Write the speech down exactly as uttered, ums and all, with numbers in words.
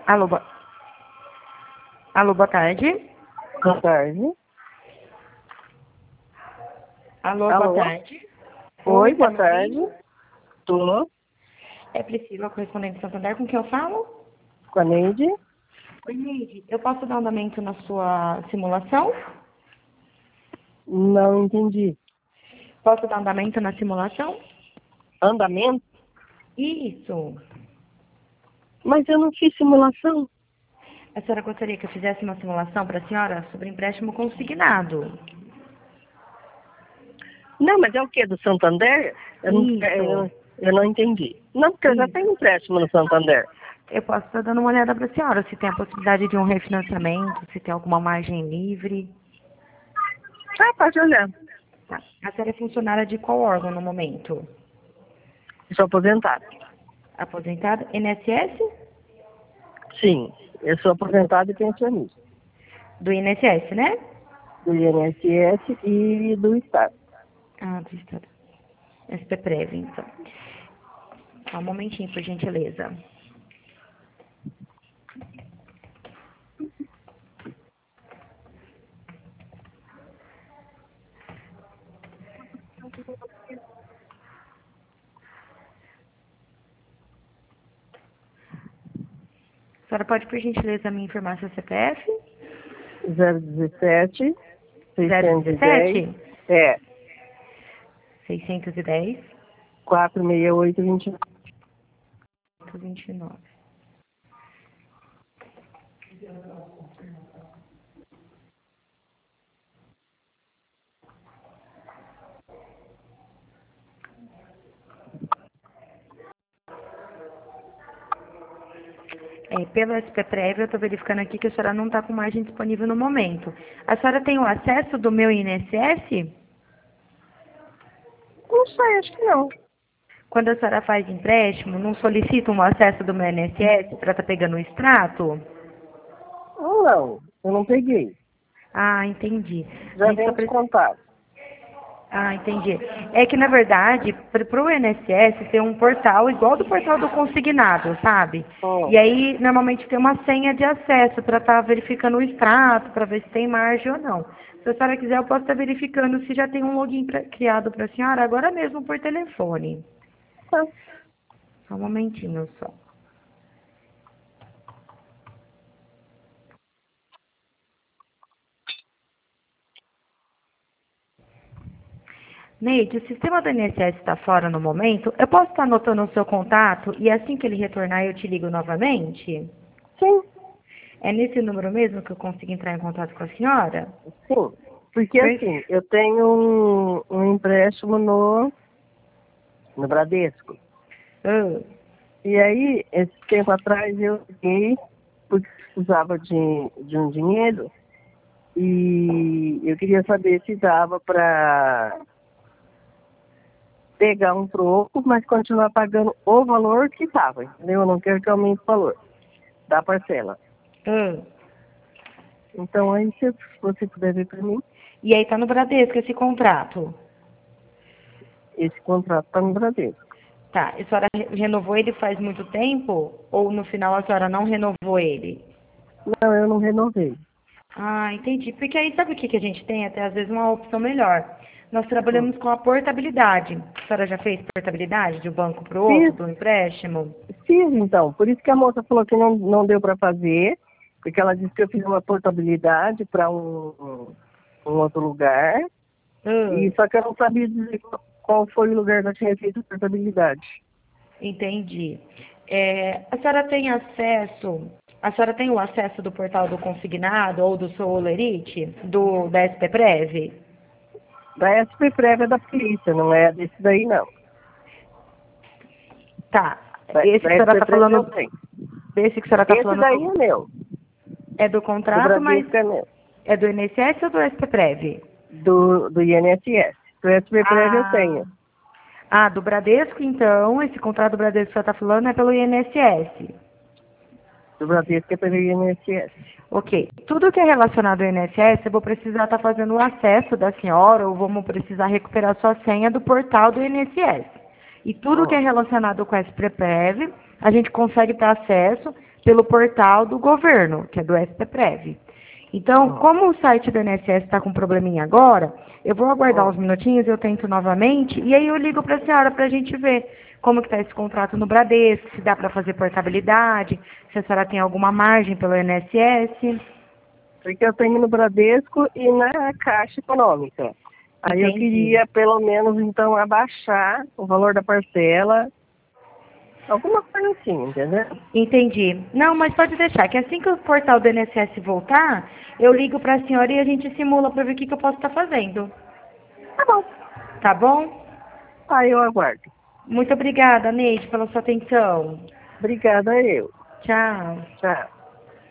Alô, bo... Alô, boa tarde. Boa tarde. Alô, Alô? boa tarde. Oi, tá boa me tarde. ouvindo? Tô É Priscila, correspondente de Santander, com quem eu falo? com a Neide. Oi, Neide, eu posso dar andamento na sua simulação? Não entendi. Posso dar andamento na simulação? Andamento? Isso. Mas eu não fiz simulação. A senhora gostaria que eu fizesse uma simulação para a senhora sobre empréstimo consignado? Não, mas é o quê? Do Santander? Eu não, Isso. eu, eu não entendi. Não, porque eu já Isso. tenho empréstimo no Santander. Eu posso estar dando uma olhada para a senhora, se tem a possibilidade de um refinanciamento, se tem alguma margem livre. Ah, pode olhar. Tá. A senhora é funcionária de qual órgão no momento? Sou aposentado. Aposentada? I N S S? Sim, eu sou aposentado e pensionista. Do I N S S, né? Do I N S S e do Estado. Ah, do Estado. S P Prev, então. Só um momentinho, por gentileza. A senhora pode, por gentileza, me informar seu C P F? zero dezessete, zero seiscentos e dez. dezessete? É, seiscentos e dez, quatrocentos e sessenta e oito, vinte e nove. vinte e nove. É, pelo S P Prev, eu estou verificando aqui que a senhora não está com margem disponível no momento. A senhora tem o acesso do meu I N S S? Não sei, acho que não. Quando a senhora faz empréstimo, não solicita um acesso do meu I N S S para estar pegando o extrato? Não, não, eu não peguei. Ah, entendi. A Já gente só vem pre- descontado. Ah, entendi. É que, na verdade, para o I N S S tem um portal igual do portal do consignado, sabe? Hum. E aí, normalmente, tem uma senha de acesso para estar verificando o extrato, para ver se tem margem ou não. Se a senhora quiser, eu posso estar verificando se já tem um login pra- criado para a senhora, agora mesmo por telefone. Tá. Só um momentinho só. Neide, o sistema do I N S S está fora no momento. Eu posso estar anotando o seu contato e assim que ele retornar eu te ligo novamente? Sim, É nesse número mesmo que eu consigo entrar em contato com a senhora? sim. Porque Perfeito. assim, eu tenho um, um empréstimo no, no Bradesco. Ah, E aí, esse tempo atrás eu liguei porque precisava de, de um dinheiro e eu queria saber se dava para pegar um troco, mas continuar pagando o valor que estava, entendeu? Eu não quero que aumente o valor da parcela. ah. Então aí, se você puder ver para mim, E aí tá no Bradesco esse contrato? esse contrato está no Bradesco. Tá. E a senhora re- renovou ele faz muito tempo? Ou no final a senhora não renovou ele? Não, eu não renovei. Ah, entendi. Porque aí sabe o que, que a gente tem? Até às vezes uma opção melhor. Nós Hum. trabalhamos com a portabilidade. A senhora já fez portabilidade de um banco para o outro, Fiz, do empréstimo? fiz então. Por isso que a moça falou que não, não deu para fazer, porque ela disse que eu fiz uma portabilidade para um, um outro lugar, Ah, e só que eu não sabia dizer qual foi o lugar que eu tinha feito a portabilidade. entendi. É, a senhora tem acesso, a senhora tem o acesso do portal do consignado ou do Solerite, do da S P Prev? Da S P Prévia da polícia, não é desse daí não. Tá. Da, Esse da que a senhora S P está Prévia eu falando, tenho. desse que a senhora está Esse falando daí do, é meu, é do do contrato, mas Bradesco é meu, é do I N S S ou do S P Prev? do, do I N S S. Do S P Prévia eu Ah. tenho. Ah, do Bradesco, então, esse contrato do Bradesco que a senhora está falando é pelo I N S S. Do Bradesco é pelo I N S S. Ok. Tudo que é relacionado ao I N S S, eu vou precisar estar fazendo o acesso da senhora ou vamos precisar recuperar sua senha do portal do I N S S. E tudo que é Hum. relacionado com a S P Prev, a gente consegue ter acesso pelo portal do governo, que é do SPPrev. Então, como o site do I N S S está com um probleminha agora, eu vou aguardar uns minutinhos, eu tento novamente, e aí eu ligo para a senhora para a gente ver como que está esse contrato no Bradesco, se dá para fazer portabilidade, se a senhora tem alguma margem pelo I N S S. Porque eu tenho no Bradesco e na Caixa Econômica. Aí eu Entendi. queria, pelo menos, então, abaixar o valor da parcela, alguma coisa assim, entendeu? Entendi. Não, mas pode deixar, que assim que o portal do I N S S voltar, eu ligo para a senhora e a gente simula para ver o que, que eu posso estar fazendo. Tá bom. Tá bom? Aí eu aguardo. Muito obrigada, Neide, pela sua atenção. Obrigada eu. Tchau. Tchau.